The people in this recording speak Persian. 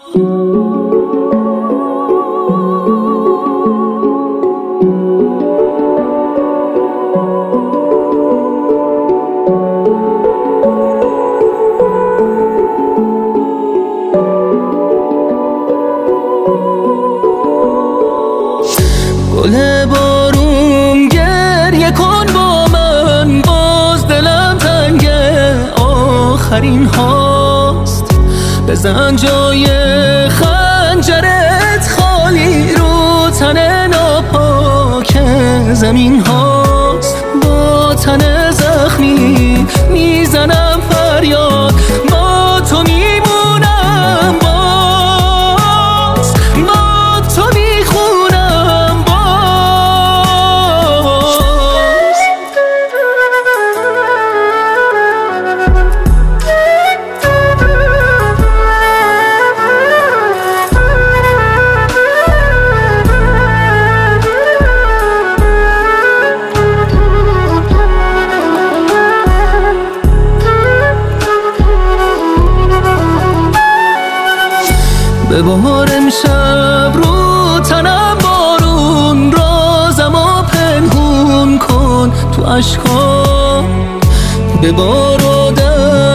گل بارون گریه کن با من، باز دلم تنگه آخرین هاست. بزن جای خنجرت خالی رو تن ناپاک زمین هاست. با تن زخمی میزنم فریاد، با تو میمونم، باز با تو میخونم باز. به بهار امشب رو تنم بارون، رازمو پنهون کن تو اشکام. به بار